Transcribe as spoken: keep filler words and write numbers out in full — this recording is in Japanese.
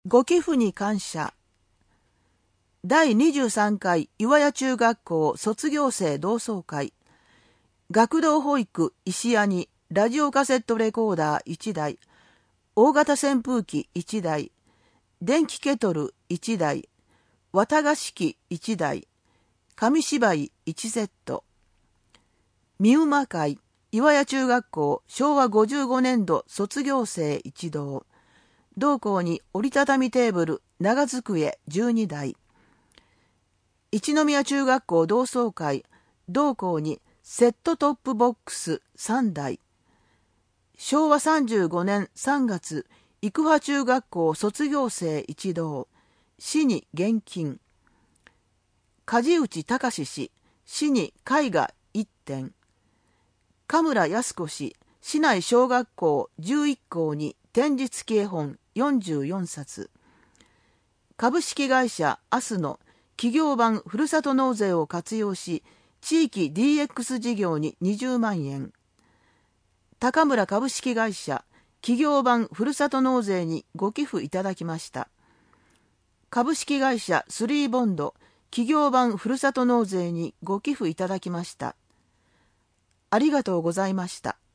ご寄付に感謝。だいにじゅうさんかい岩屋中学校卒業生同窓会。学童保育石屋にラジオカセットレコーダーいちだい、大型扇風機いちだい、電気ケトルいちだい、綿菓子機いちだい、紙芝居いちセット。みうま会岩屋中学校しょうわごじゅうごねんど卒業生一同。同校に折りたたみテーブル長机じゅうにだい。一宮中学校同窓会同校にセットトップボックスさんだい。しょうわさんじゅうごねんさんがつ生羽中学校卒業生一同。市に現金。梶内隆氏市に絵画いってん。神村靖子氏市内小学校じゅういっこうに展示付き絵本よんじゅうよんさつ。株式会社アスの企業版ふるさと納税を活用し地域 ディーエックス 事業ににじゅうまんえん。高村株式会社企業版ふるさと納税にご寄付いただきました。株式会社スリーボンド企業版ふるさと納税にご寄付いただきました。ありがとうございました。